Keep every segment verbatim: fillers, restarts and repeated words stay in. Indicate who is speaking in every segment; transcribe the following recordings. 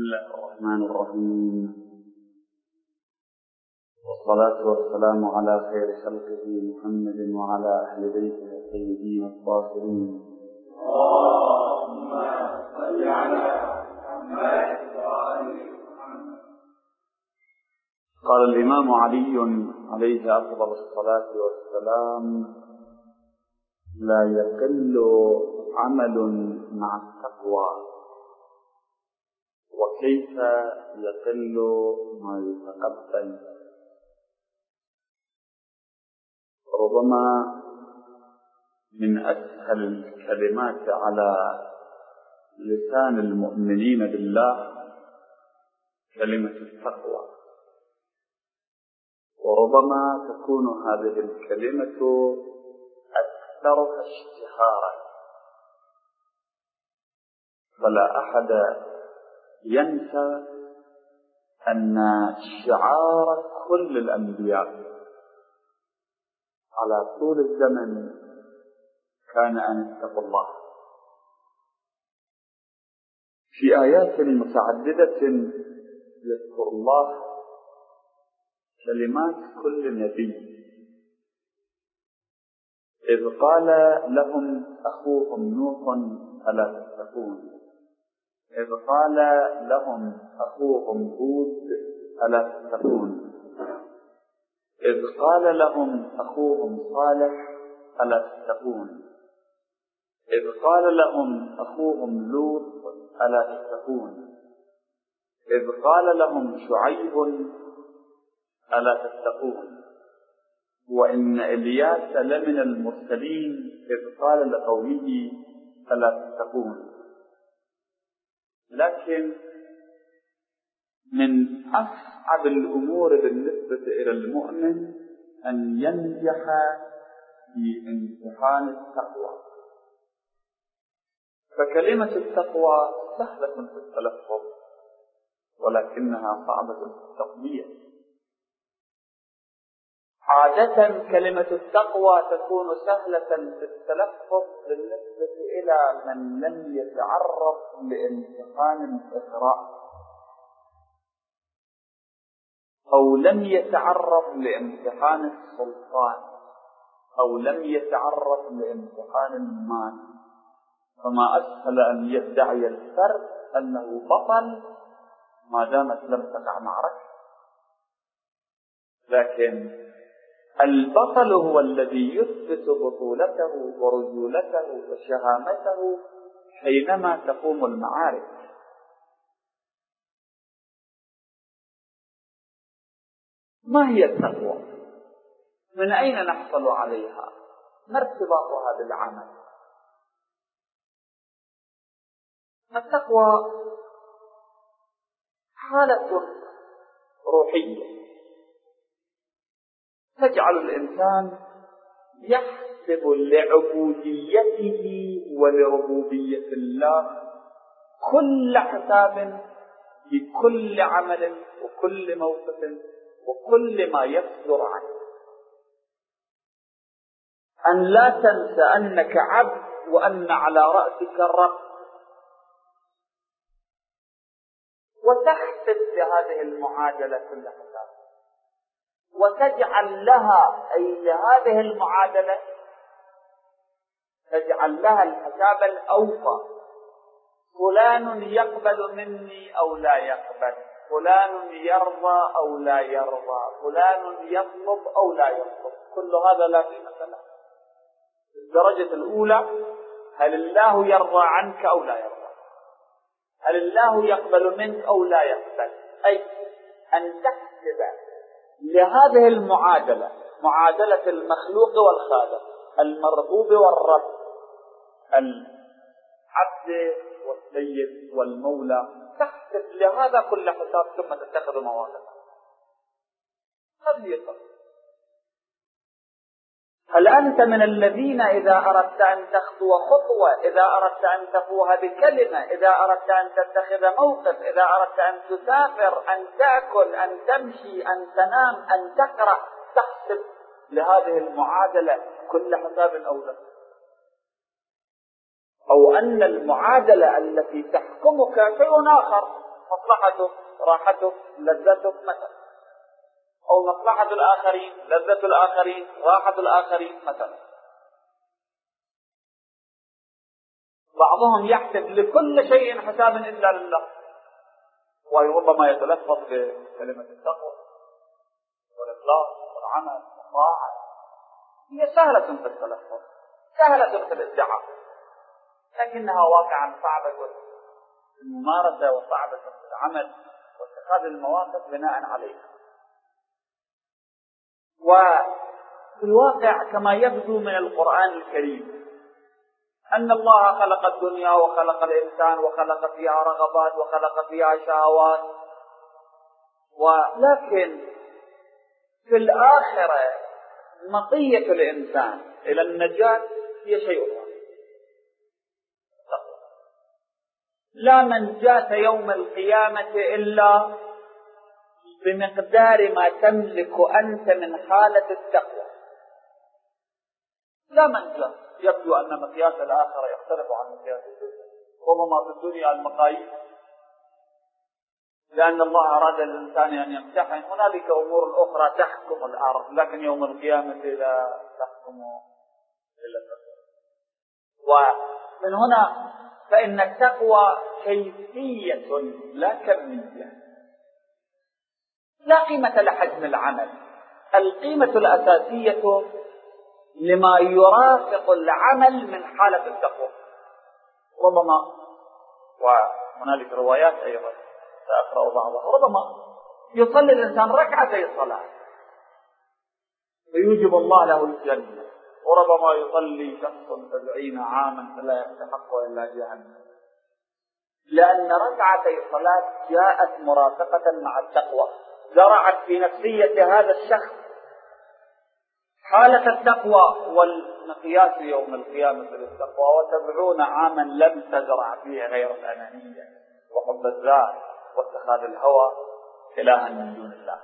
Speaker 1: الله الرحمن الرحيم، والصلاة والسلام على خير خلقه محمد وعلى أهل بيته الطيبين الطاهرين.
Speaker 2: اللهم صل على محمد وآل محمد.
Speaker 1: قال الإمام علي عليه أفضل الصلاة والسلام: لا يقل عمل مع التقوى، وكيف يقل ما يتقبل. ربما من أسهل الكلمات على لسان المؤمنين بالله كلمة التقوى، وربما تكون هذه الكلمة أكثرها اشتهارا، فلا أحد ينسى أن شعار كل الأنبياء على طول الزمن كان أن اتقوا الله. في آيات متعددة يذكر الله كلمات كل نبي، إذ قال لهم أخوهم نوح ألا تتقون، إذ قال لهم أخوهم هود ألا تتقون، إذ قال لهم أخوهم صالح ألا تتقون، إذ قال لهم أخوهم لوط ألا تتقون، إذ قال لهم شعيب ألا تتقون، وإن إلياس لمن المرسلين إذ قال لقومه ألا تتقون. لكن من أصعب الأمور بالنسبة إلى المؤمن أن ينجح في امتحان التقوى. فكلمة التقوى سهلة في التلفظ، ولكنها صعبة في التطبيق. عادة كلمة التقوى تكون سهلة في التلفظ بالنسبة إلى من لم يتعرض لامتحان الإقراء، أو لم يتعرض لامتحان السلطان، أو لم يتعرض لامتحان المال، فما أسهل أن يدعي الفرد أنه بطل ما دامت لم تقع معركة. لكن البطل هو الذي يثبت بطولته ورجولته وشهامته حينما تقوم المعارك. ما هي التقوى؟ من أين نحصل عليها؟ ما ارتباطها بالعمل؟ التقوى حالة روحية تجعل الإنسان يحسب لعبوديته ولربوبية الله كل حساب في كل عمل وكل موقف وكل ما يصدر عنه. أن لا تنسى أنك عبد وأن على رأسك الرب، وتحسب لهذه المعادلة كل حساب، وتجعل لها أي لهذه المعادلة تجعل لها الحساب الأوفى. فلان يقبل مني أو لا يقبل، فلان يرضى أو لا يرضى، فلان يطلب أو لا يطلب، كل هذا لا قيمة له. الدرجة الأولى: هل الله يرضى عنك أو لا يرضى؟ هل الله يقبل منك أو لا يقبل؟ أي أن تحسب لهذه المعادلة، معادلة المخلوق والخالق، المرغوب والرب، العبد والسيد والمولى، تحسب لهذا كل حساب ثم تتخذ مواقف. هذه الطريقة. هل أنت من الذين إذا أردت أن تخطو خطوة، إذا أردت أن تفوه بكلمة، إذا أردت أن تتخذ موقف، إذا أردت أن تسافر، أن تأكل، أن تمشي، أن تنام، أن تقرأ، تحسب لهذه المعادلة كل حساب أولى؟ أو أن المعادلة التي تحكمك شيء آخر، مصلحته راحته لذته مثلا، أو مصلحة الآخرين لذة الآخرين راحة الآخرين مثلا. بعضهم يحسب لكل شيء حسابا إلا لله، وربما يتلفظ بكلمة التقوى والإخلاص والعمل والطاعة، هي سهلة في التلفظ سهلة في الادعاء، لكنها واقعا صعبة في الممارسة وصعبة في العمل واتخاذ المواقف بناء عليها. وفي الواقع كما يبدو من القرآن الكريم أن الله خلق الدنيا وخلق الإنسان وخلق فيها رغبات وخلق فيها شهوات، ولكن في الآخرة مطية الإنسان إلى النجاة هي شيء واحد، لا منجاة يوم القيامة إلا بمقدار ما تملك أنت من حالة التقوى. لا منجاة. يبدو أن مقياس الآخرة يختلف عن مقياس الدنيا، ربما في الدنيا المقاييس لأن الله أراد الإنسان أن يمتحن، هنالك أمور أخرى تحكم الأرض، لكن يوم القيامة لا تحكم إلا التقوى. ومن هنا فإن التقوى كيفية لا كمية. لا قيمة لحجم العمل، القيمة الأساسية لما يرافق العمل من حالة التقوى. ربما وهنالك روايات أيضا سأقرأ بعضها، ربما يصلي الإنسان ركعتي صلاة فيوجب الله له الجنة، وربما يصلي شخص سبعين عاما فلا يستحق إلا جهنم، لأن ركعتي صلاة جاءت مرافقة مع التقوى، زرعت في نفسية هذا الشخص حالة التقوى والمقياس يوم القيامة للتقوى. وسبعون عاما لم تزرع فيه غير الأنانية وحب الذات واتخاذ الهوى إلها من دون الله.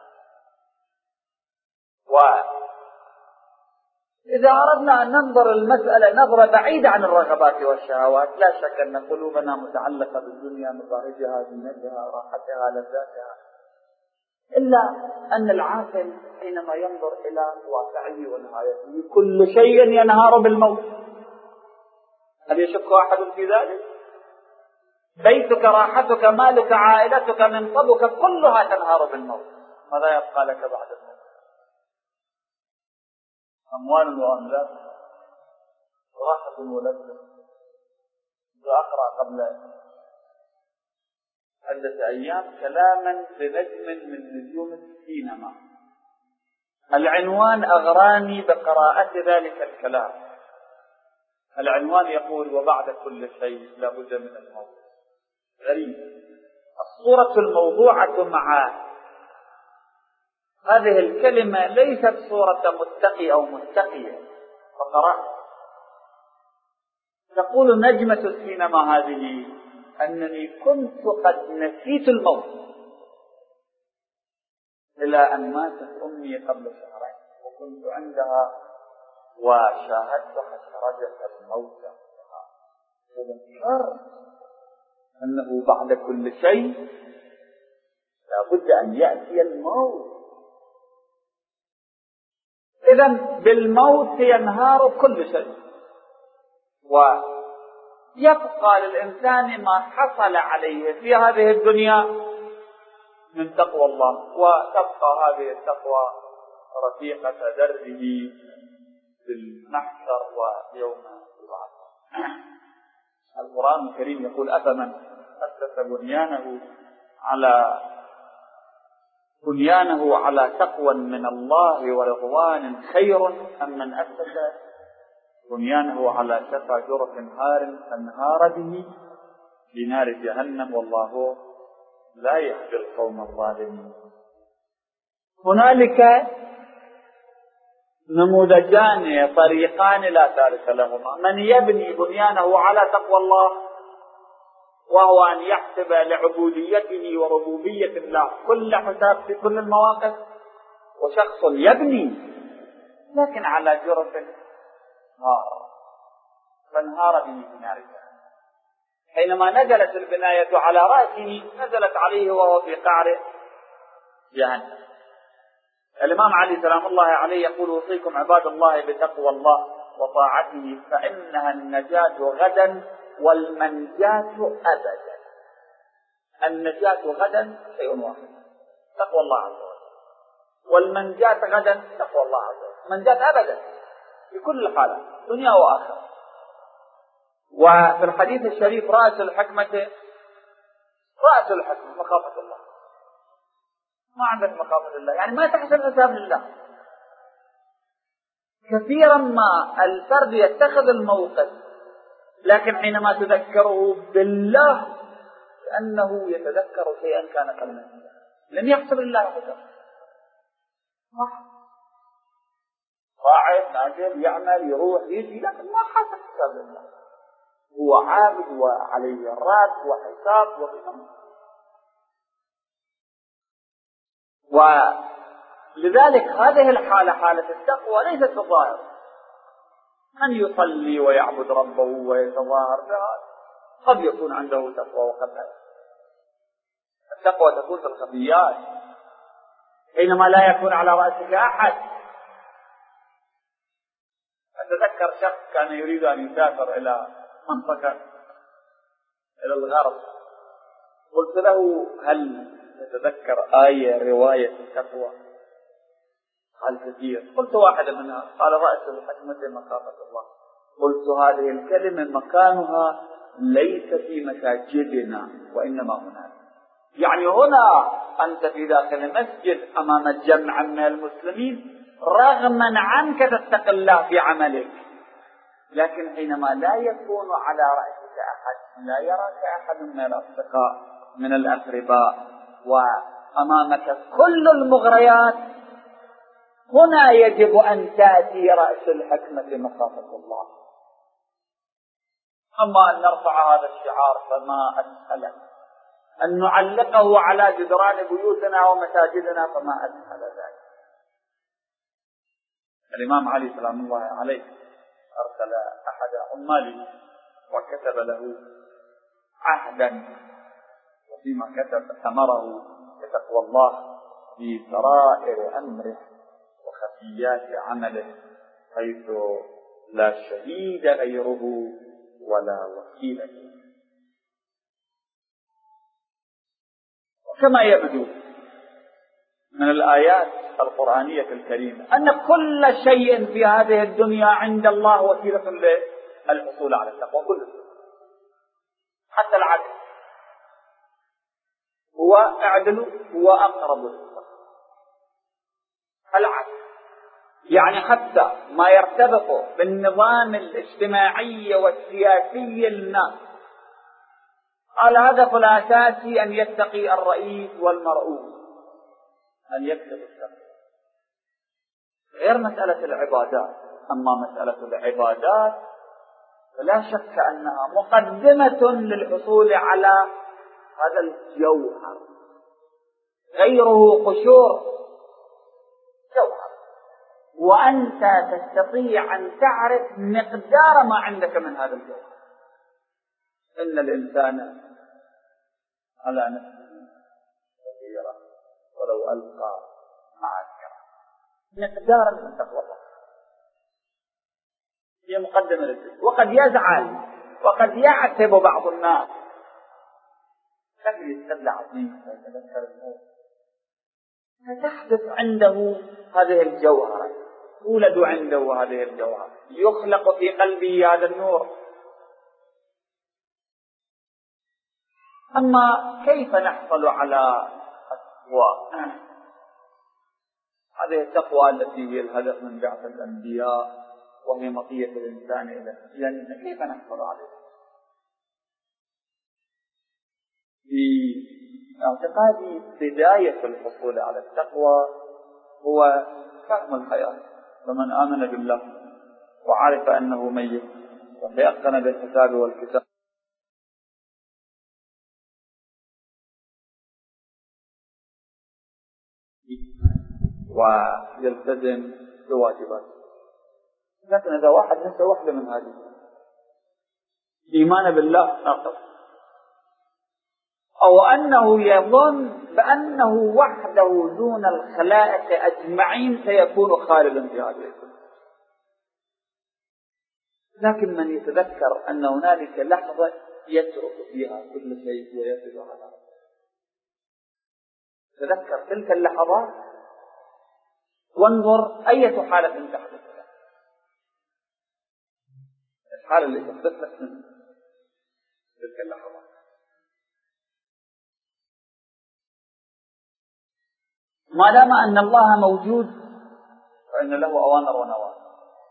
Speaker 1: وإذا أردنا أن ننظر المسألة نظرة بعيدة عن الرغبات والشهوات، لا شك أن قلوبنا متعلقة بالدنيا، مباهجها، زينتها، راحتها، لذاتها، إلا أن العاقل حينما ينظر إلى واقعه ونهايته كل شيء ينهار بالموت. هل يشك أحد في ذلك؟ بيتك، راحتك، مالك، عائلتك، منصبك، كلها تنهار بالموت. ماذا يبقى لك بعد الموت؟ أموال وأملاك، راحة ولذة. سأقرأ قبل عدة أيام كلاما لنجم من نجوم السينما، العنوان أغراني بقراءة ذلك الكلام. العنوان يقول: وبعد كل شيء لابد من الموت. غريب. الصورة الموضوعة مع هذه الكلمة ليست صورة متقي أو متقية، فقرأت تقول نجمة السينما هذه أنني كنت قد نسيت الموت إلى أن ماتت أمي قبل شهرين، وكنت عندها وشاهدت حشرجة الموت. ومنكر أنه بعد كل شيء لابد أن يأتي الموت. إذن بالموت ينهار كل شيء، ويبقى للإنسان ما حصل عليه في هذه الدنيا من تقوى الله، وتبقى هذه التقوى رفيقة دربه في المحشر ويوم البعث. القرآن الكريم يقول: أفمن أسس بنيانه على بنيانه على تقوى من الله ورضوان خير أم من أسس بنيانه على شفا جرف هار فانهار به بنار جهنم والله لا يهدي القوم الظالمين. هنالك نموذجان طريقان لا ثالث لهما: من يبني بنيانه على تقوى الله، وهو أن يحسب لعبوديته وربوبية الله كل حساب في كل المواقف، وشخص يبني لكن على جرف نار فانهار به في نار جهنم. حينما نزلت البناية على رأسه نزلت عليه وهو في قعر جهنم. الإمام علي سلام الله عليه يقول: أوصيكم عباد الله بتقوى الله وطاعته فإنها النجاة غدا والمنجاة أبدا. النجاة غدا شيء واحد، تقوى الله عز وجل، والمنجاة غدا تقوى الله عز وجل، منجاة أبدا في كل الحالات دنيا وآخرة. وفي الحديث الشريف: رأس الحكمة رأس الحكمة مخافة الله. ما عندك مخافة الله يعني ما تحسب حساب لله. كثيرا ما الفرد يتخذ الموقف، لكن حينما تذكره بالله كأنه يتذكر شيئا كان قبل لم يحسب الله حساب. قاعد نازل يعمل يروح يجي لكن ما حسب حساب الله. هو عابد وعليه الرات وحساب وقيم. ولذلك هذه الحالة حالة التقوى ليست بالظاهر. من يصلي ويعبد ربه ويتظاهر بها قد يكون عنده تقوى وقد لا. التقوى تكون في الخفيات حينما لا يكون على رأسك أحد. أتذكر شخص كان يريد أن يسافر إلى منطقة إلى الغرب، قلت له: هل تتذكر آية رواية التقوى؟ قال: كثير. قلت: واحدة منها. قال: رأس الحكمة مخافة الله. قلت: هذه الكلمة مكانها ليس في مساجدنا وإنما هناك. يعني هنا أنت في داخل مسجد أمام جمع من المسلمين رغما عنك تتقي الله في عملك، لكن حينما لا يكون على رأسك أحد، لا يراك أحد من الأصدقاء من الأقرباء وأمامك كل المغريات، هنا يجب أن تأتي رأس الحكمة مخافة الله. أما أن نرفع هذا الشعار فما أسهله، أن نعلقه على جدران بيوتنا ومساجدنا فما أسهل ذلك. الإمام علي سلام الله عليه أرسل أحد عماله وكتب له عهدا، وفيما كتب ثمره بتقوى الله في سرائر أمره وخفيات عمله، حيث لا شهيد غيره ولا وكيل. كما يبدو من الآيات القرآنية الكريمة أن كل شيء في هذه الدنيا عند الله وسيلة للحصول على التقوى، كله حتى العدل. هو اعدل هو أقرب للتقوى. العدل يعني حتى ما يرتبط بالنظام الاجتماعي والسياسي للناس، الهدف الأساسي أن يتقي الرئيس والمرؤوس، أن يكتب التقوى، غير مسألة العبادات. أما مسألة العبادات فلا شك أنها مقدمة للحصول على هذا الجوهر، غيره قشور جوهر، وأنت تستطيع أن تعرف مقدار ما عندك من هذا الجوهر. إن الإنسان على نفسه بصيرة ولو ألقى معاذيره. مقدار من تقوى الله هي مقدمة للذكر. وقد يزعل وقد يعتب بعض الناس، لكن يستبلع عظيم ويتذكر الموت، فتحدث عنده هذه الجوهرة، تولد عنده هذه الجوهرة، يخلق في قلبه هذا النور. أما كيف نحصل على التقوى؟ هذه التقوى التي هي الهدف من بعث الأنبياء وهي مطية الإنسان إلى الجنة، كيف نحصل عليها؟ في اعتقادي بداية الحصول على التقوى هو فهم الحياة. فمن آمن بالله وعرف أنه ميت وتيقن بالحساب والكتاب ويلتزم بواجباته. لكن إذا واحد نسى واحدة من هذه، إيمان بالله ناقص، أو أنه يظن بأنه وحده دون الخلائق أجمعين سيكون خالدا في هذه الكون. لكن من يتذكر أن هنالك لحظة يترك فيها كل شيء ويصل على ربه، تذكر تلك اللحظات وانظر أي حالة تحدث لك، الحالة اللي تحدث لك من تلك اللحظات. ما دام أن الله موجود فإن له أوامر ونواهي،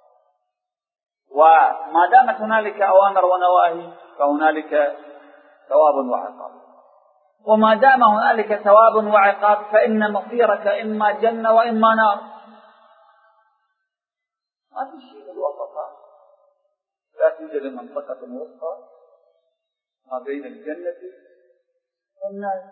Speaker 1: وما دامت هنالك أوامر ونواهي فهنالك ثواب وعقاب، وما دام هنالك ثواب وعقاب فإن مصيرك إما جنة وإما نار، ما في شيء بالوسط، لا توجد منطقة وسطى ما بين الجنة والنار،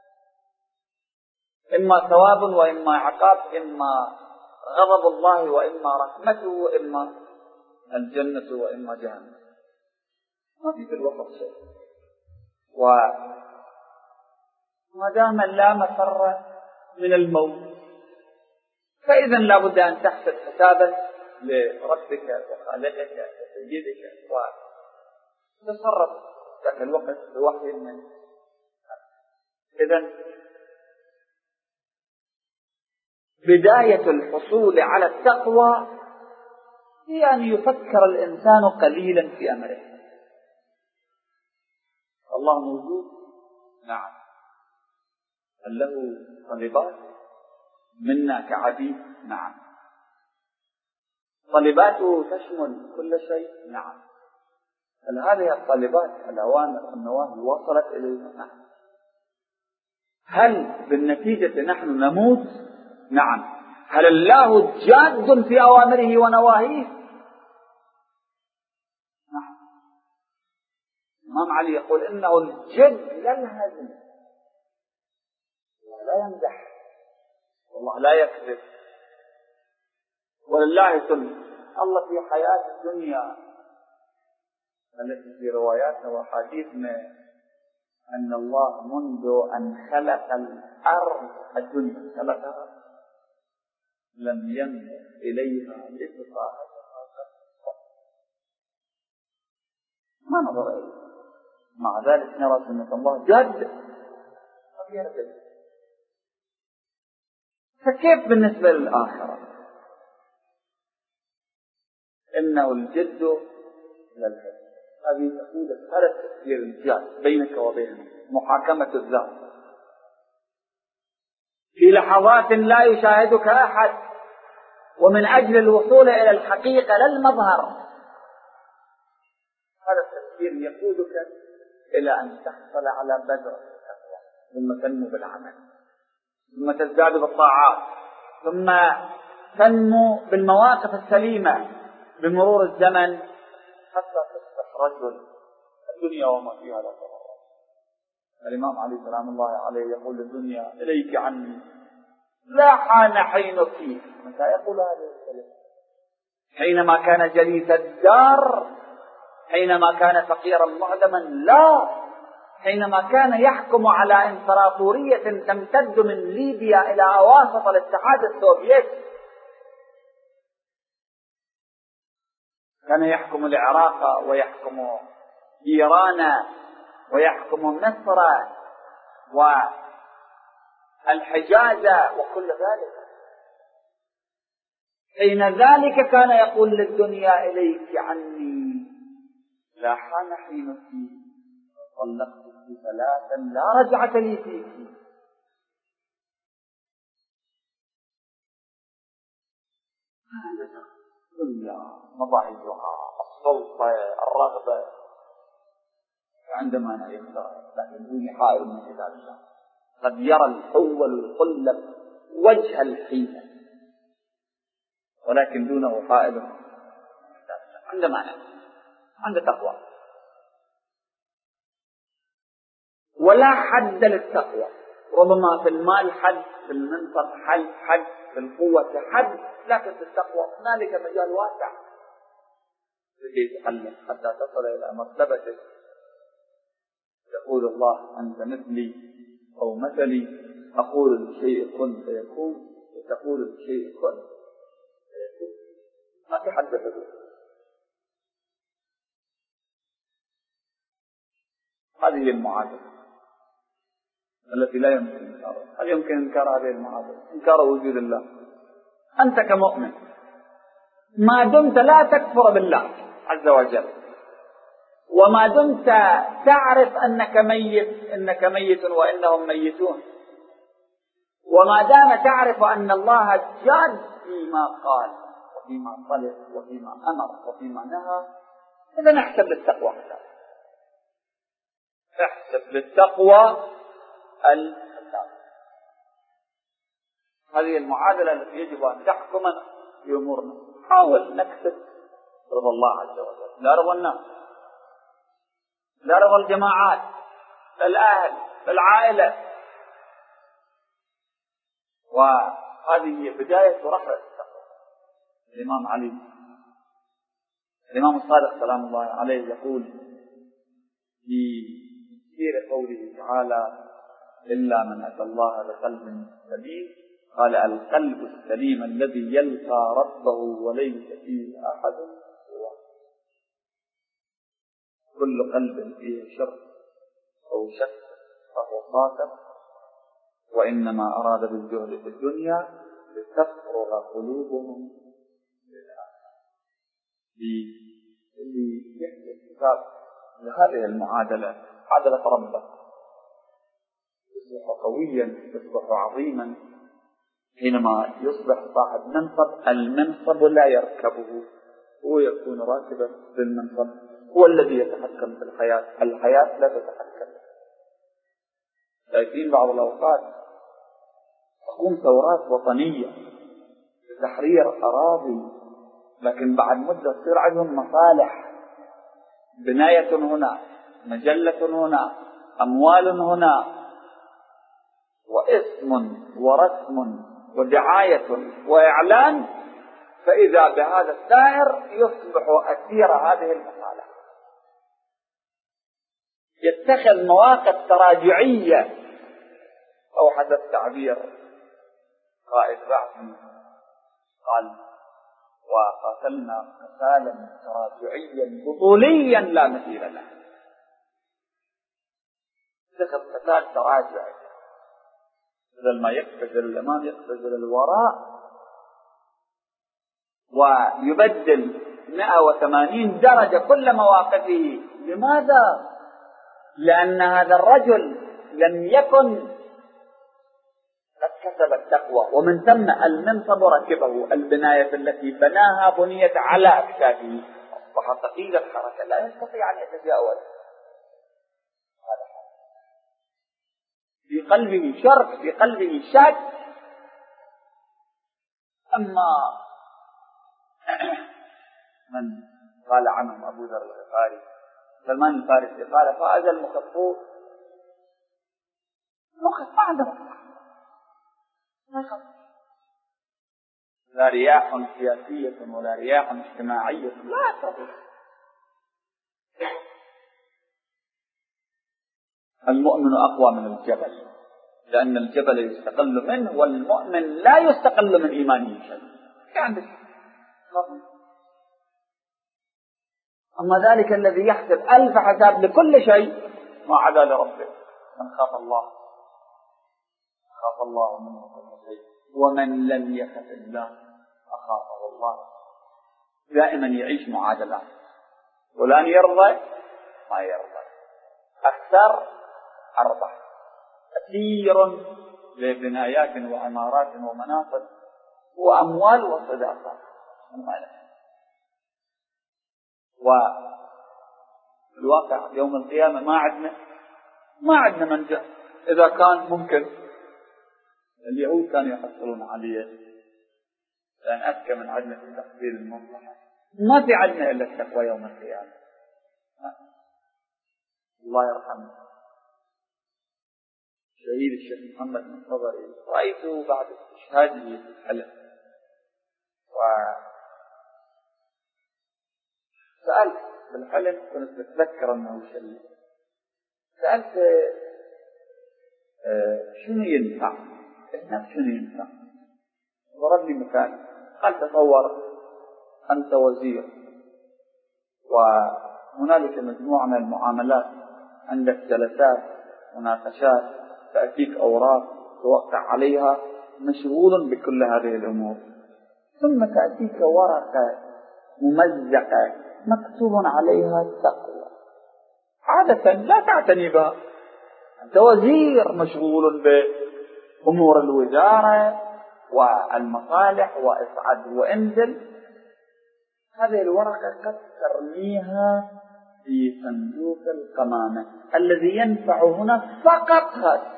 Speaker 1: إما ثواب وإما عقاب، إما غضب الله وإما رحمته، وإما الجنة وإما جهنم، ما في بالوسط شيء. وما دام لا مفر من الموت فإذا لا بد أن تحسب حسابا لربك وخالقك وسيدك وتصرف ذاك الوقت بوحي منه. إذن بداية الحصول على التقوى هي أن يفكر الإنسان قليلا في أمره. الله موجود، نعم، هل له طلبات منا كعبيد؟ نعم. طلباته تشمل كل شيء؟ نعم. هل هذه الطلبات الأوامر النواهي وصلت إلينا؟ نعم. هل بالنتيجة نحن نموت؟ نعم. هل الله جاد في أوامره ونواهيه؟ نعم. الإمام علي يقول إنه الجد لا الهزل، لا يمزح، والله لا يكذب، ولله سنة. الله في حياة الدنيا التي في رواياتنا وحديثنا أن الله منذ أن خلق الأرض الدنيا خلقها لم ينظر إليها لتفاحة، ما نظر إليها. مع ذلك نرى سنة الله جد غير جد. فكيف بالنسبة للآخرة؟ إنه الجد للحد. هذه تقول هذا التفسير الجاد بينك وبينه، محاكمة الذات في لحظات لا يشاهدك أحد، ومن أجل الوصول إلى الحقيقة لا المظهر. هذا التفسير يقودك إلى أن تحصل على بدر التقوى، ثم تنمو بالعمل، ثم تزداد بالطاعات، ثم تنمو بالمواقف السليمة بمرور الزمن حتى تصبح رجل الدنيا وما فيها لا تضر. الإمام علي سلام الله عليه يقول للدنيا إليك عني لا حان حينك. متى يقول هذه الكلمة؟ حينما كان جليس الدار، حينما كان فقيرا معدما؟ لا، حينما كان يحكم على إمبراطورية تمتد من ليبيا إلى أواسط الاتحاد السوفيتي، كان يحكم العراق ويحكم إيران ويحكم مصر والحجاز وكل ذلك. حين ذلك كان يقول للدنيا إليك عني لا حان حينك، طلقتك ثلاثا لا رجعة لي فيك. الدنيا مضاعفها، السلطة، الرغبة، عندما يختار، لكن دون حائل من كتاب الله. قد يرى الحول القلب وجه الحيلة ولكن دونه حائل من كتاب الله. عنده معنى، عنده تقوى، ولا حد للتقوى. ربما في المال حد، في المنصب حد، حد في القوة حد، لكن في التقوى هنالك مجال واسع لكي تحلم حتى تصل إلى مرتبة يقول الله أنت مثلي أو مثلي، أقول الشيء كن فيكون وتقول الشيء كن فيكون، ما في حد حدود. هذه المعادلة التي لا يمكن إنكارها. هل يمكن إنكار هذه المعادلة؟ إنكار وجود الله. أنت كمؤمن ما دمت لا تكفر بالله عز وجل، وما دمت تعرف أنك ميت، إنك ميت وإنهم ميتون، وما دام تعرف أن الله جاد فيما قال وفيما طلب وفيما أمر وفيما نهى، إذا نحسب للتقوى حساب. احسب للتقوى الحساب. هذه المعادلة التي يجب أن تحكم في أمورنا. حاول نكسب رضا الله عز وجل، لا رضا الناس، لا رضا الجماعات، الأهل، العائلة. وهذه هي بداية رفع التقوى. الإمام علي الإمام الصادق سلام الله عليه يقول في تفسير قوله تعالى إلا من أتى الله بقلب سليم، قال القلب السليم الذي يلقى ربه وليس فيه أحد سواه. كل قلب فيه شر أو شك فهو خاسر، وإنما أراد بالجهد في الدنيا لتفرغ قلوبهم للآخرة. اللي يحدث كتاب لهذه المعادلة، معادلة ربه، يصبح قويا، يصبح عظيما. حينما يصبح صاحب منصب، المنصب لا يركبه، هو يكون راكبا للمنصب، هو الذي يتحكم في الحياة، الحياة لا تتحكم. لكن بعض الأوقات تقوم ثورات وطنية لتحرير أراضي، لكن بعد مدة تصير عندهم مصالح، بناية هنا، مجلة هنا، أموال هنا، واسم ورسم ودعاية وإعلان، فإذا بهذا السائر يصبح أسير هذه المصالح، يتخذ مواقف تراجعية، أو حسب تعبير قائد بعث قال وقاتلنا قتالا تراجعيا بطوليا لا مثيل له. اتخذ قتال تراجعي، بدل ما يقفز الأمام يقفز الوراء، ويبدل مئة وثمانين درجة كل مواقفه. لماذا؟ لأن هذا الرجل لم يكن قد كسب التقوى، ومن ثم المنصب ركبه. البناية التي بناها بنيت على أكتافه، أصبح ثقيل الحركة، لا يستطيع أن يتجاوز. في قلبه شرك، في قلبه شك. أما من قال عنهم أبو ذر الغفاري سلمان الفارسي قال فأذى المخفوف مخف ما عنده مخف، لا رياح سياسية ولا رياح اجتماعية، لا تضر. المؤمن أقوى من الجبل، لأن الجبل يستقل منه، والمؤمن لا يستقل من إيمانه شيء. يعني أما ذلك الذي يحسب ألف حساب لكل شيء ما عدا لربه. من خاف الله خاف الله منه كل شيء، ومن لم يخف الله أخافه الله. دائما يعيش معادلات، فلان يرضى ما يرضى، أكثر أربح، كثير لبنايات وعمارات ومناصب وأموال وصداقات. والواقع يوم القيامة ما عندنا ما عندنا منجأ. إذا كان ممكن اليهود كانوا يحصلون عليه، لأن أذكى من عندنا في تحصيل المصلحة. ما في عندنا إلا التقوى يوم القيامة. الله يرحمه شهيد الشيخ محمد المنتظري، رأيته بعد استشهاده في الحلم، وسألت في الحلم، كنت أتذكر أنه شهيد، سألت شنو ينفع؟ هنا شنو ينفع؟ ضرب لي مثال، قال تصور أنت وزير وهنالك مجموعة من المعاملات، عندك جلسات مناقشات، تأتيك أوراق توقع عليها، مشغول بكل هذه الأمور، ثم تأتيك ورقة ممزقة مكتوب عليها التقوى. عادة لا تعتني بها، أنت وزير مشغول بأمور الوزارة والمصالح وإسعد وإنزل، هذه الورقة قد ترميها في صندوق القمامة. الذي ينفع هنا فقط هذا.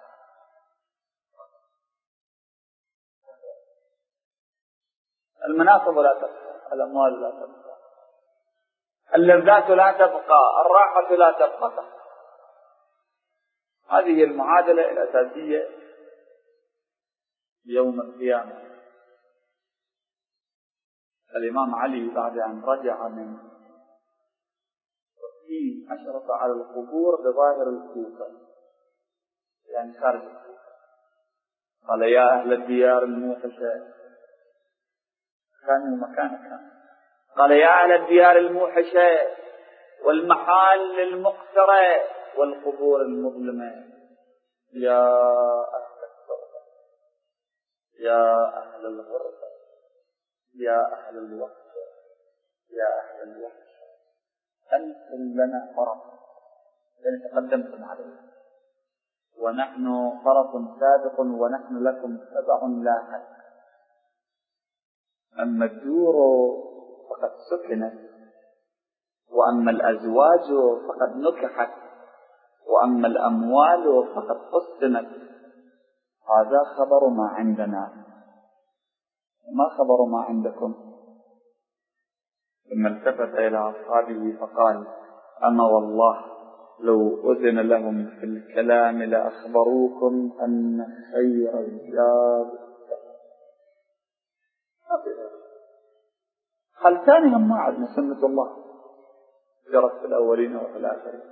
Speaker 1: المناصب لا تبقى، الأموال لا تبقى، اللذات لا تبقى، الراحة لا تبقى. هذه المعادلة الأساسية يوم القيامة. الإمام علي بعد أن رجع من فلسطين أشرف على القبور بظاهر الكوفة، يعني خارج الكوفة، قال يا أهل الديار الموحشة، كانوا مكانك، قال يا أهل الديار الموحشة والمحال المقصرة والقبور المظلمة، يا أهل الغربة، يا أهل الغربة، يا أهل الوحشة، يا أهل الوحشة، أنتم لنا فرس، يعني تقدمتم علينا، ونحن فرس سابق ونحن لكم تبع لاحق. أما الدور فقد سكنت، وأما الأزواج فقد نكحت، وأما الأموال فقد حسنت. هذا خبر ما عندنا، ما خبر ما عندكم. ثم التفت إلى أصحابه فقال أما والله لو أذن لهم في الكلام لأخبروكم أن خير الزاد. قال ثانيهم ما عدنا سنة الله جرت في الأولين وفي الآخرين.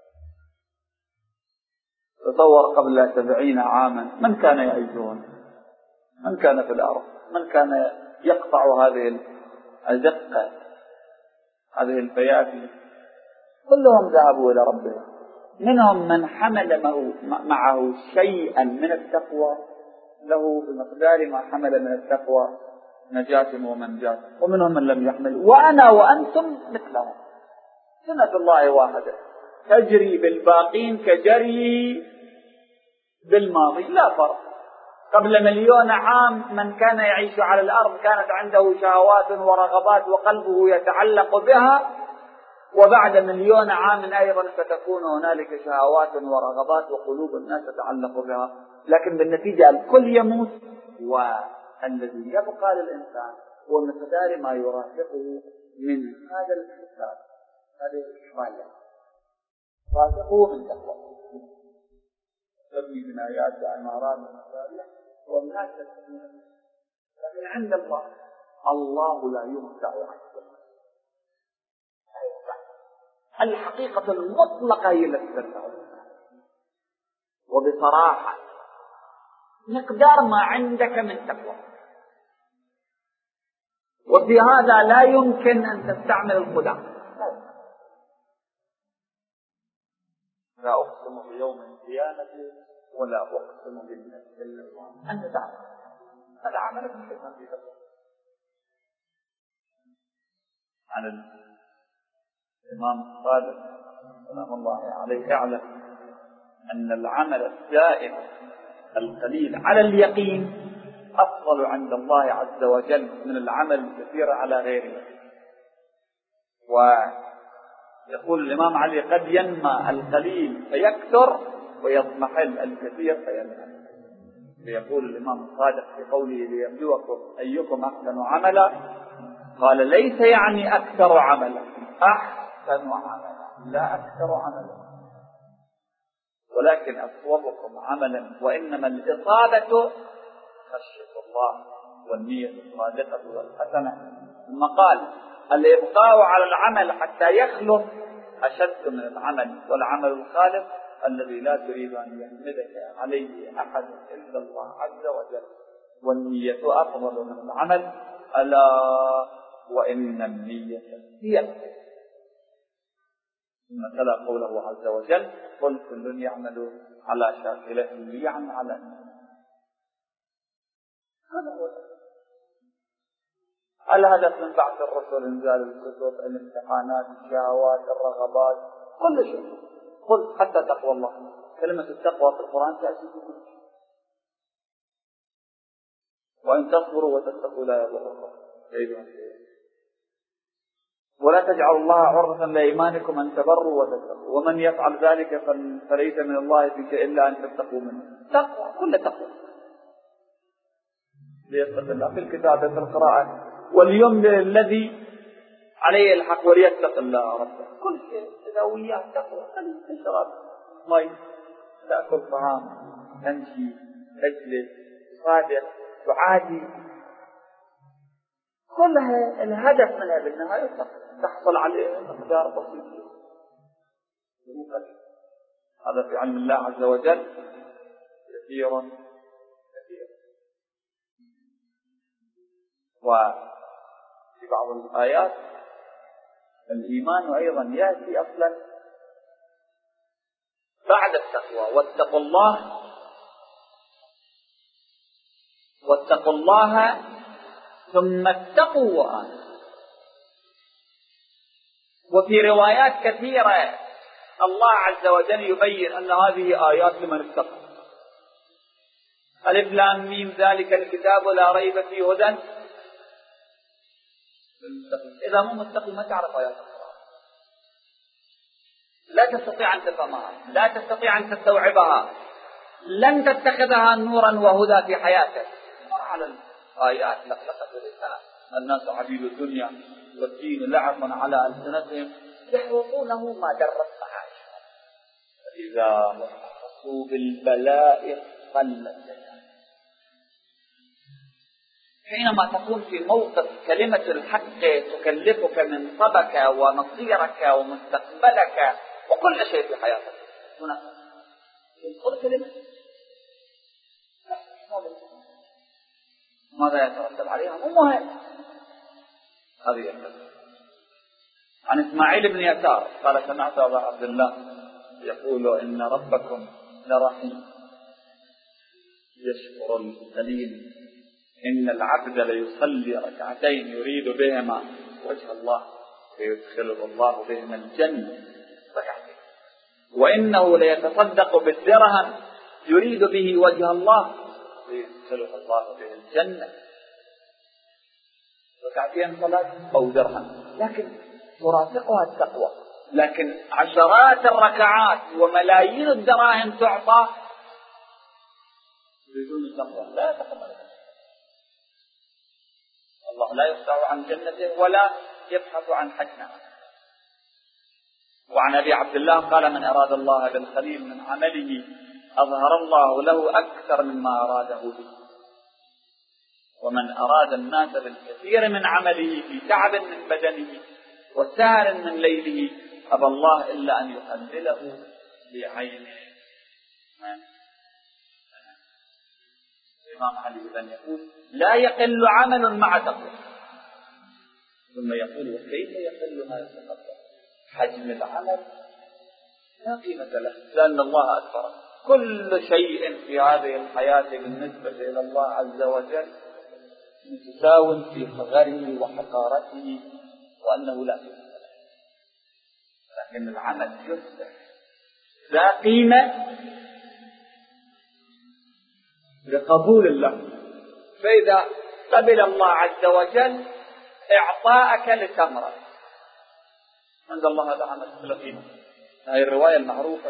Speaker 1: تصور قبل سبعين عاما من كان يعيشون؟ من كان في الأرض؟ من كان يقطع هذه الزقة، هذه الفيافي؟ كلهم ذهبوا إلى ربهم. منهم من حمل معه شيئا من التقوى، له بمقدار ما حمل من التقوى نجاة ومنجاة، ومنهم من لم يحمل. وأنا وأنتم مثلهم، سنة الله واحدة تجري بالباقين كجري بالماضي، لا فرق. قبل مليون عام من كان يعيش على الأرض كانت عنده شهوات ورغبات وقلبه يتعلق بها، وبعد مليون عام أيضا ستكون هنالك شهوات ورغبات وقلوب الناس تتعلق بها، لكن بالنتيجة الكل يموت، والذي يبقى للإنسان هو مقدار ما يرافقه من هذا الحساب، هذه الإشمالية رافقه من تقوى. تبني بنايات وعمارات ومصالح والناس تبني، لكن عند الله الله لا يخدع عنه. الحقيقة المطلقة هي التي تدفع، وبصراحة مقدار ما عندك من تقوى، وفي هذا لا يمكن أن تستعمل الخدع. لا أقسم بيوم القيامة ولا أقسم بالنفس اللوامة. أنت تعرف هذا عملك في تقوى. عن الإمام الصادق سلام الله عليه يعلم أن العمل الدائم القليل على اليقين أفضل عند الله عز وجل من العمل الكثير على غيره. ويقول الإمام علي قد ينمى القليل فيكثر ويضمحل الكثير فينمى. ويقول الإمام الصادق في قوله ليبلوكم أيكم أحسن عملا، قال ليس يعني أكثر عملا، أحسن عملا لا أكثر عملا، ولكن أصوبكم عملا، وإنما الإصابة خشية الله والنية الصادقة والحسنة. ثم قال الإبقاء على العمل حتى يخلص أشد من العمل، والعمل الخالص الذي لا تريد أن يحمدك عليه أحد إلا الله عز وجل، والنية أفضل من العمل. ألا وإن النية هي الخير. ثم تلا قوله عز وجل: قل كل يعمل على شاكلته، يعني على النية. هذا هو الهدف من بعث الرسل، انزال الكتب، الامتحانات، الشهوات، الرغبات، كل شيء. قل حتى تقوى الله. كلمة التقوى في القرآن تأتي في كل شيء. وإن تصبروا وتتقوا لا يضركم كيدهم شيئا، ولا تجعلوا الله عرضة لأيمانكم أن تبروا وتتقوا، ومن يفعل ذلك فليس من الله في شيء إلا أن تتقوا منه. تقوى، كل تقوى. ليتق الله في الكتاب، في القراءة، وليملل الذي عليه الحق وليتق الله ربه. كل شيء إذا وياه تقوى. تشرب مي، تأكل طعام، تمشي، تجلس، تصادق، تعادي، كلها الهدف منها بالنهاية تحصل عليه مقدار بسيط. هذا في علم الله عز وجل كثير كثير. وفي بعض الآيات الإيمان أيضا يأتي أصلا بعد التقوى. واتقوا الله واتقوا الله ثم اتقوا وآمنوا. وفي روايات كثيرة الله عز وجل يبين أن هذه آيات لمن اتقى. ألف لام ميم ذلك الكتاب لا ريب فيه هدى. إذا مو متقي ما تعرف آيات القرآن، لا تستطيع أن تفهمها، لا تستطيع أن تستوعبها، لن تتخذها نورا وهدى في حياتك. مر على الآيات لقلقة الإنسان، الناس عبيد الدنيا والدين لعب على ألسنتهم يحوطونه ما درت معاش، فإذا محصوا بالبلاء قلت. حينما تكون في موقف كلمة الحق تكلفك منصبك ومصيرك ومستقبلك وكل شيء في حياتك، هنا تقول كلمة ماذا يترتب عليها؟ مو مهم. هذه الكلمة. عن إسماعيل بن يسار قال: سمعت أبا عبد الله يقول: إن ربكم لرحيم يشكر القليل، إن العبد ليصلي ركعتين يريد بهما وجه الله فيدخله الله بهما الجنة ركعتين، وإنه ليتصدق بالدرهم يريد به وجه الله فيدخله الله به الجنة ركعتين صلاة أو درهم، لكن ترافقها التقوى. لكن عشرات الركعات وملايين الدراهم تعطى بدون التقوى لا تقبل. الله لا يفتح عن جنته ولا يبحث عن حجنه. وعن أبي عبد الله قال: من أراد الله بالخليل من عمله أظهر الله له أكثر مما أراده به، ومن أراد الناس بالكثير من عمله في تعب من بدنه وسهر من ليله أبى الله إلا أن يقلله بعينه. الإمام علي بن يقول: لا يقل عمل مع تقوى. ثم يقول: وكيف يقل ما يتقدم؟ حجم العمل لا قيمة له، لأن الله أكبر. كل شيء في هذه الحياة بالنسبة إلى الله عز وجل متساو في صغره وحقارته، وأنه لا قيمة له. لكن العمل يصبح لا قيمة لقبول الله. فإذا قبل الله عز وجل إعطاءك لتمرة عند الله، هذا عمل له قيمة. هذه الرواية المعروفة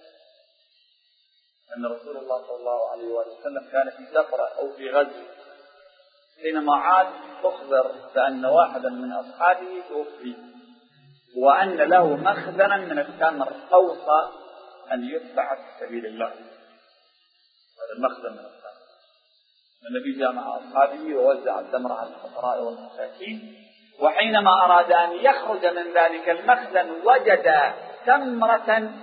Speaker 1: أن رسول الله صلى الله عليه وسلم كان في سفرة أو في غزو، حينما عاد أخبر بأن واحدا من أصحابه توفي وأن له مخزنا من التمر أوصى أن يدفع في سبيل الله. هذا المخزن من التمر. النبي جاء مع أصحابه ووزع التمر على الفقراء والمساكين، وحينما أراد أن يخرج من ذلك المخزن وجد تمرة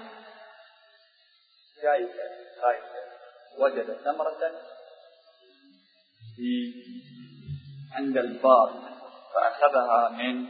Speaker 1: جائزة وجد تمرة في عند الباب فأخذها من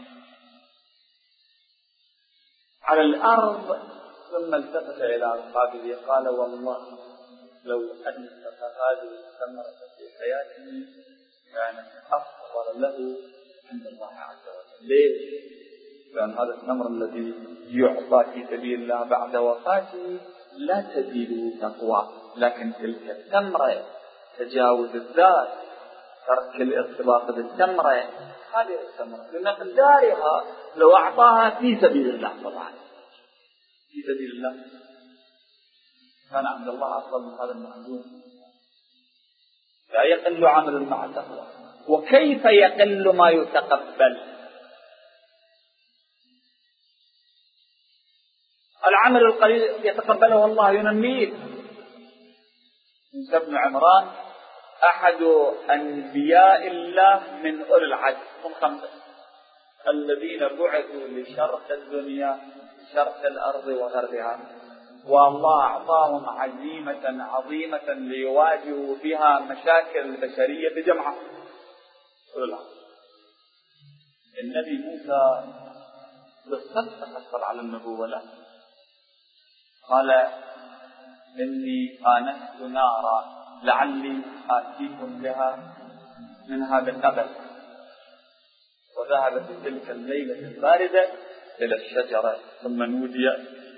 Speaker 1: على الأرض ثم التفت إلى أصحابه قال والله لو أنفق هذه الثمرة في حياته كانت أفضل له عند الله عز وجل. ليش؟ لأن هذا الثمر الذي يعطى في سبيل الله بعد وفاته لا تزيده تقوى، لكن تلك الثمرة تجاوز الذات، ترك الارتباط بالثمرة، هذه الثمرة بمقدارها لو أعطاها في سبيل الله طبعا في سبيل الله كان عند الله أفضل من هذا المعلوم. لا يقل عمل مع تقوى. وكيف يقل ما يتقبل؟ العمل القليل يتقبله الله ينميه. موسى بن عمران أحد أنبياء الله من أولي العزم هم خمسة الذين بعثوا لشرق الدنيا شرق الأرض وغربها، والله أعطاهم عزيمة عظيمة ليواجهوا بها مشاكل البشرية بجمعها. النبي موسى بالصدق تحصل على النبوة لا قال إني آنست نارا لعلي آتيكم بها منها بالنبل، وذهب في تلك الليلة الباردة إلى الشجرة ثم نودي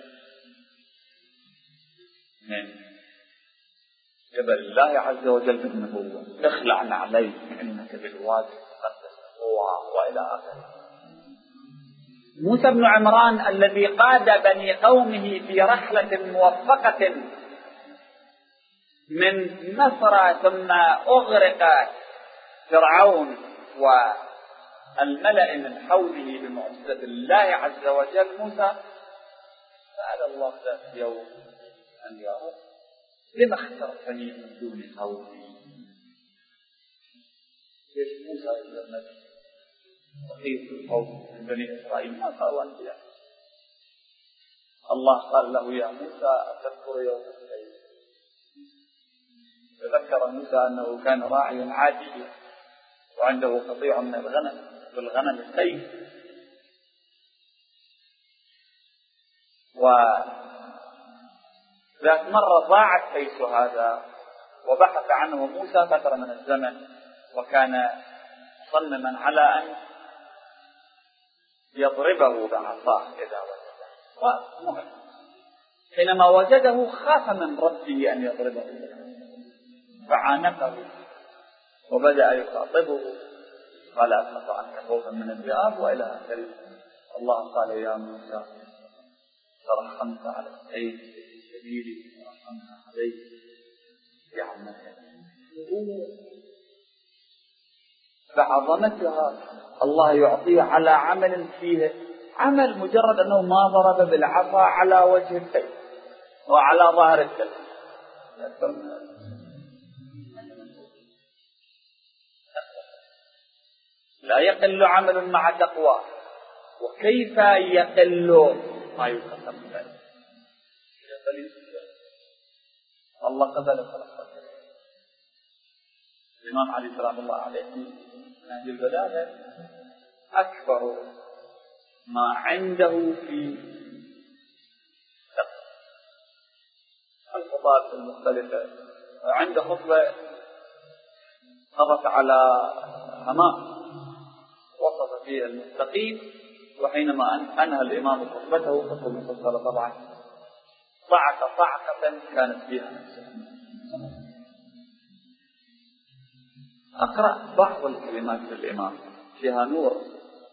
Speaker 1: من قبل الله عز وجل بالنبوة اخلع عليك إنك بالوادي المقدس طوى وإلى آخره. موسى بن عمران الذي قاد بني قومه في رحلة موفقة من مصر ثم أغرق فرعون والملأ من حوله بمعجزة الله عز وجل، موسى سأل الله ذات يوم أن يا رب لما اخترتني من دون قومي؟ ليش موسى إلى النبي وقيت القوم من بني إسرائيل ما قالوا أنبياء؟ الله قال له يا موسى أتذكر يوم السيد؟ تذكر موسى أنه كان راعيا عاديا وعنده قطيع من الغنم بالغنم السيد، وذات مرة ضاعت حيث هذا وبحث عنه موسى فترة من الزمن، وكان مصمما على أن يضربه بعصاه إذا وجده، حينما وجده خاف من ربه أن يضربه فعانقه وبدأ يخاطبه قال أخاف عنك خوفا من الذئاب وإلى آخره. الله قال يا موسى ترحمت على السيد في سبيلي ترحمت عليه بعمتك فعظمتها الله يعطيه على عمل فيه عمل مجرد أنه ما ضرب بالعصا على وجه السيف وعلى ظهر السيف. لا يقل عمل مع تقوى. وكيف يقل ما يقدم ذلك؟ الله قبل خلقه. الإمام علي سلام الله عليه نهج البلاغة أكبر ما عنده في الخطاب المختلفة. عند خطبة قضت على حمام وصف فيها المستقيم، وحينما أنهى الإمام خطبته خطبة مفصلة طبعا صعق صعقة كانت فيها نفسها. أقرأ بعض الكلمات للإمام فيها نور،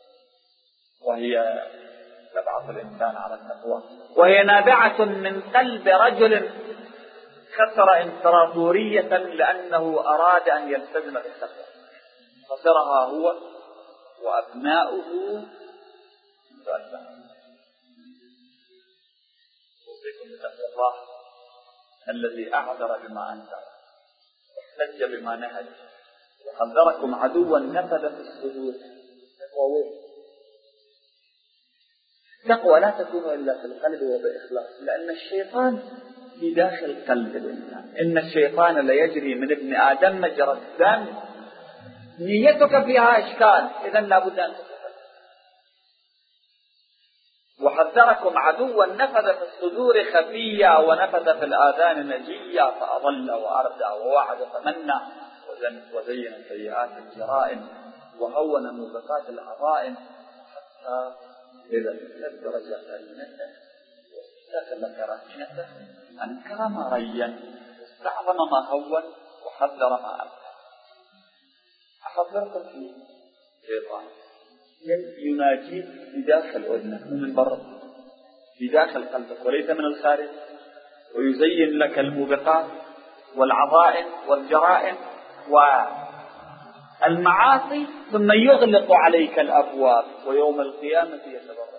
Speaker 1: وهي تبعث الإنسان على التقوى، وهي نابعة من قلب رجل كسر إمبراطورية لأنه أراد أن يلتزم بالتقوى خسرها هو وأبناؤه. أوصيكم بتقوى الله الذي أعذر بما أنذر واحتج بما نهج وحذركم عدوا نفذ في الصدور. التقوى لا تكون إلا في القلب وبإخلاص، لأن الشيطان في داخل قلب الإنسان. إن الشيطان ليجري من ابن آدم مجرى الدم. نيتك فيها إشكال، إذن لابد أن تتفق. وحذركم عدوا نفذ في الصدور خفيا ونفذ في الآذان نجيا فأضل وأردى ووعد فمنى وزين سيئات الجرائم وهون موبقات العظائم حتى إذا ابتلت درجات المنة واستغل كراهيته أنكر ما ريا واستعظم ما هون وحذر ما أبقى. أحذركم في شيطان يناجيك بداخل أذنك من برا بداخل قلبك وليس من الخارج، ويزين لك الموبقات والعظائم والجرائم والمعاصي ثم يغلق عليك الأبواب ويوم القيامة يتبرأ.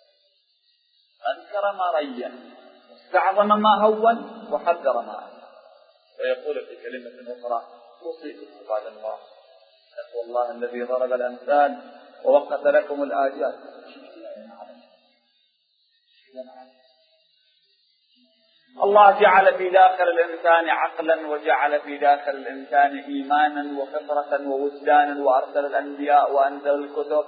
Speaker 1: أنكر ما ريا استعظم ما هون وحذر ما أنكر. ويقول في كلمة أخرى أوصيكم عباد الله تقوى الله الذي ضرب الأمثال ووقت لكم الآجال. الله جعل في داخل الإنسان عقلا وجعل في داخل الإنسان إيمانا وفطرة ووجدانا وأرسل الأنبياء وأنزل الكتب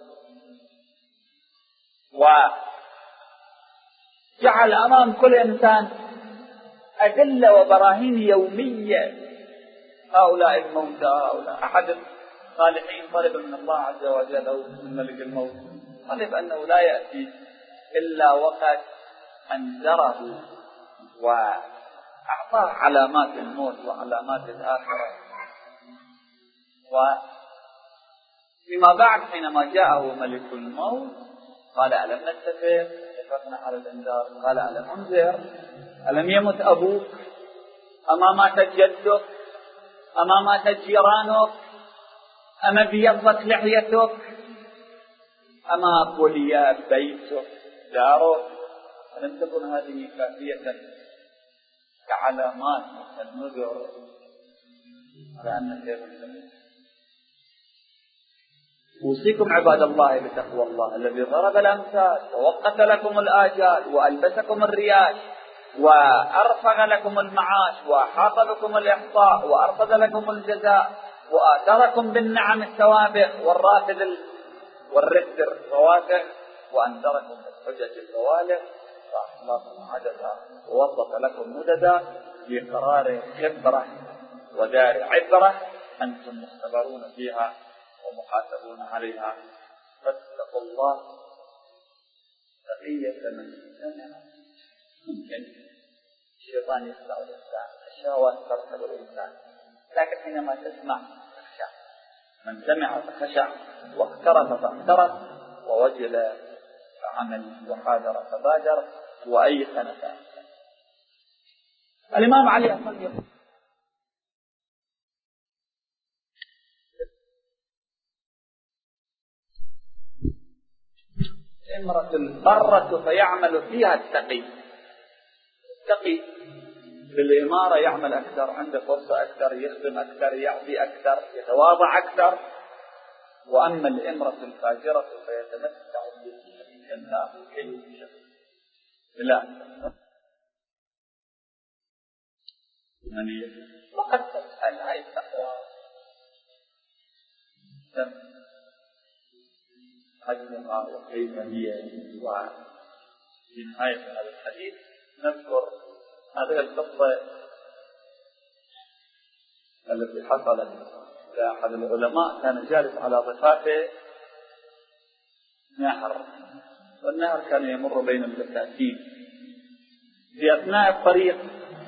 Speaker 1: وجعل أمام كل إنسان أدلة وبراهين يومية. هؤلاء الموتى هؤلاء أحد الصالحين طلب من الله عز وجل أو من ملك الموت طلب أنه لا يأتي إلا وقد أنذره وأعطاه علامات الموت وعلامات الآخرة. وفيما بعد حينما جاءه ملك الموت قال ألم نتفق اتفقنا على الإنذار؟ قال ألم أنذر؟ ألم يمت أبوك؟ أما ماتت جدك؟ أما ماتت جيرانك؟ أما بيضت لحيتك؟ أما بلي بيتك دارك؟ ألم تكن هذه كافية كعلامات النذر على أنك يمت؟ أوصيكم عباد الله بتقوى الله الذي ضرب الأمثال ووقت لكم الآجال وألبسكم الرياش وأرفع لكم المعاش وأحاط بكم الإحصاء وأرصد لكم الجزاء وآثركم بالنعم السوابق والرافد والرد الروافع وأنذركم بالحجج البوالغ وأحصاكم عددا ووظف لكم مددا لقرار خبرة ودار عبرة أنتم مختبرون فيها ومحاسبون عليها. فاتقوا الله بقية من سمع. ممكن الشيطان يخدع الإنسان، الشهوات تركب الإنسان، لكن حينما تسمع تخشع. من سمع فخشع واقترب فاقترب ووجل فعمل وحاذر فبادر وأيقن فأمكن. الإمام علي أصلا يقول امرأة البرة فيعمل فيها التقي. التقي بالإمارة يعمل أكثر، عنده فرصة أكثر، يخدم أكثر، يعطي أكثر، يتواضع أكثر. وأما الامرأة الفاجرة فيتمتع بالله كي لا يعني وقد تسأل هاي التقوى حجمها وكيف هي. وفي نهاية هذا الحديث نذكر هذه القصة التي حصلت لأحد العلماء. كان جالس على ضفافه نهر، والنهر كان يمر بين البساتين. في أثناء الطريق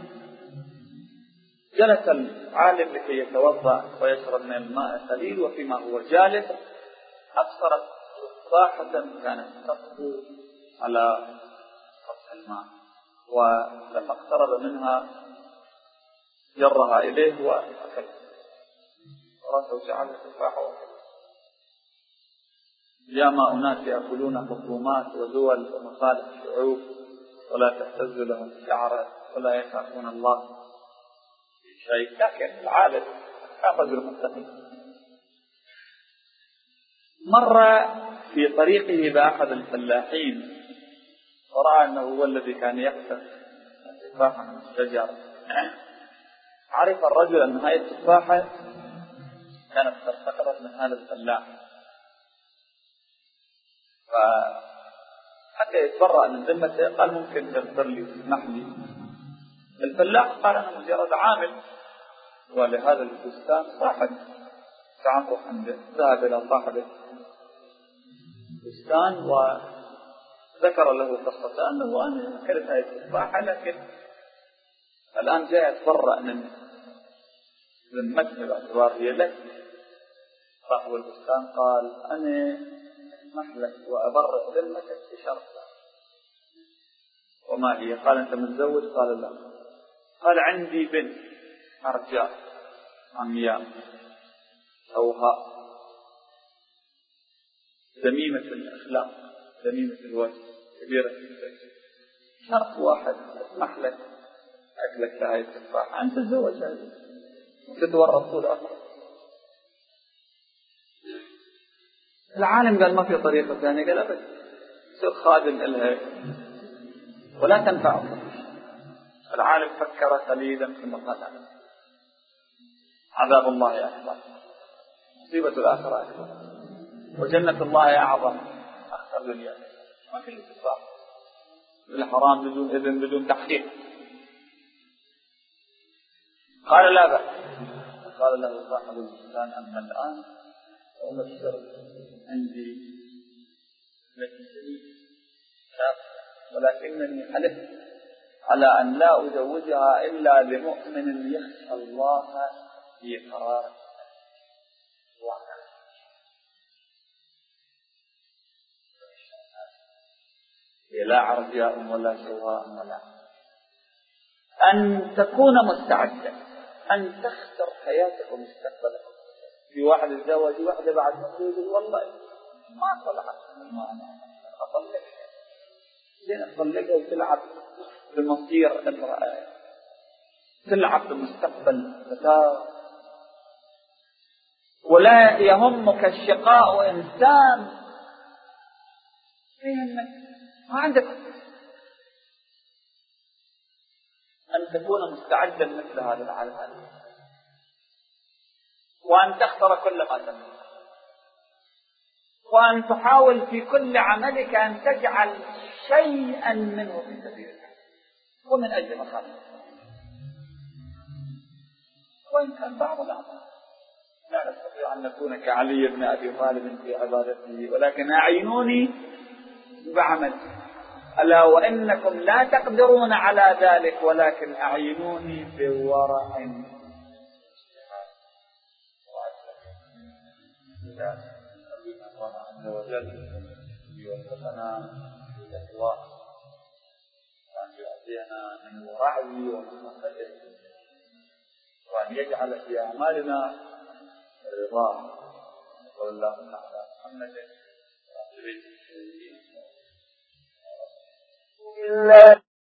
Speaker 1: جلس العالم لكي يتوضأ ويشرب من الماء قليل، وفيما هو جالس أبصرت تفاحة كانت تطفو على سطح الماء، ولما اقترب منها جرها إليه وأكل رأسه جعل التفاحة وأكل. ياما أناس يأكلون حكومات ودول ومصالح الشعوب ولا تهتز لهم الشعر ولا يخافون الله في شيء، لكن العالم أخذ المتقين. مر في طريقه بأحد الفلاحين ورأى أنه هو الذي كان يقتل التفاحة من الشجرة. عرف الرجل أن هذه التفاحة كانت قد سقطت من هذا الفلاح، فحتى يتبرأ من ذمته قال ممكن تغفر لي تسمح لي. الفلاح قال أنا مجرد عامل، ولهذا البستان صاحب تعرف عنده. ذهب إلى صاحب البستان وذكر له قصة أنه أنا أكلت هذه التفاحة، لكن الآن جاء يتبرأ من ذمتني باعتبار هي لك. صاحب البستان قال أنا أسمح لك وأبرئ ذمتك بشرط. وما هي؟ قال أنت متزوج؟ قال لا. قال عندي بنت أرجاء عمياء سوهاء ذميمة الأخلاق ذميمة الوجه كبيرة السن، شرط واحد أسمح لك أكلك هاي التفاحة، أنت تتزوج هذه وتتورط طول عمرك. العالم قال ما في طريقة ثانية، قال أبد صير خادم إلها ولا تنفع. العالم فكر قليلا ثم قال عذاب الله أكبر، مصيبة الآخرة أكبر، وجنة الله أعظم، أخطر دنيا. ما في الاتصال بالحرام بدون إذن بدون تحقيق. قال لا بأس. قال له صاحب البستان أما الآن أمسر عندي لك سبيل، ولكنني حلفت على أن لا أزوجها إلا لمؤمن يخشى الله في قرار واقع. لا عرجاء ولا سواء ولا أن تكون مستعدا أن تختر حياتك ومستقبلك. في واحد يتزوج واحدة بعد ما يقول والله ما صلحت ما أنا أطلق زين أطلقها وتلعب بمصير امرأة، تلعب بمستقبل فتاة، ولا يهمك الشقاء وإنسان يهمك ما عندك أن تكون مستعدا مثل هذا العالم، وأن تختار كل ما تملك، وأن تحاول في كل عملك أن تجعل شيئا منه في سبيل الله ومن أجل مخاطر. وإن كان بعض الأعمال لا نستطيع أن نكون كعلي بن أبي طالب في عبادته، ولكن أعينوني بعمل. ألا وإنكم لا تقدرون على ذلك، ولكن أعينوني بورع الله عز وجل يوفقنا للتقوى، وأن يعطينا من ورعه ومن مخيله، وأن يجعل في أعمالنا رضاه. صلى الله على محمد وعلى آله وصحبه.